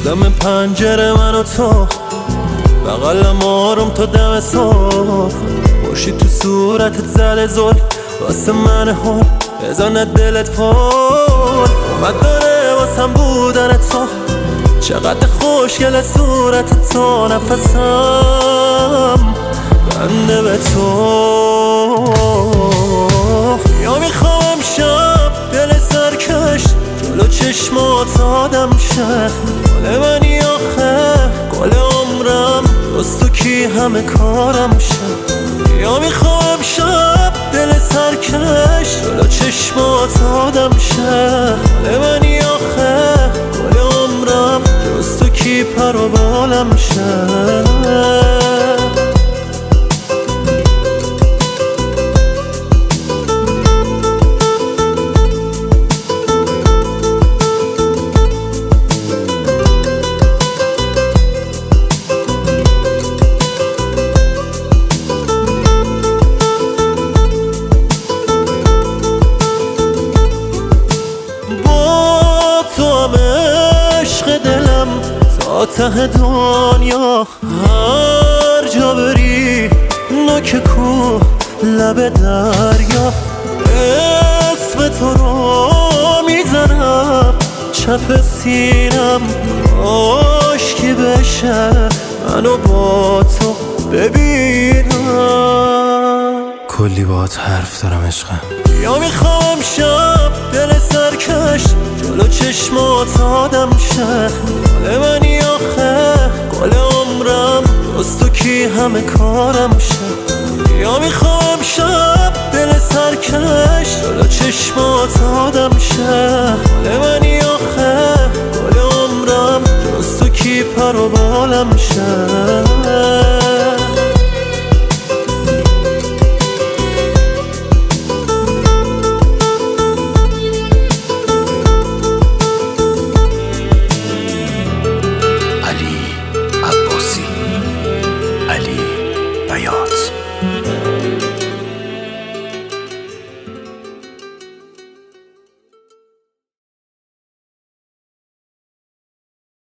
دم پنجره من و تو، بغلم آروم تا دم صبح، خورشید تو صورتت زده زل، واسه من هول بزنه دلت پل. اومد داره واسم بودن تو، چقدر خوشگل صورت تو، نفسم بنده به تو. یا میخوام امشب دل سرکش جلو چشمات آدم شه، گل منی آخه گل عمرم، دوست تو کی همه کارم شه. یا میخوام امشب دل سرکش جلو چشمات آدم شه، گل منی آخه گل عمرم، دوست تو کی پر و بالم شه. تا ته دنیا هر جا بری، نوک کوه لب دریا، اسم تو رو میزنم چپ سینم، عاشقی بشه منو با تو ببینم. کلی باهات حرف دارم عشقم. یا میخوام امشب دل سرکش جلو چشمات آدم شه، گل منی آخه گل عمرم، دوست تو کی همه کارم شه. یا میخوام امشب دل سرکش جلو چشمات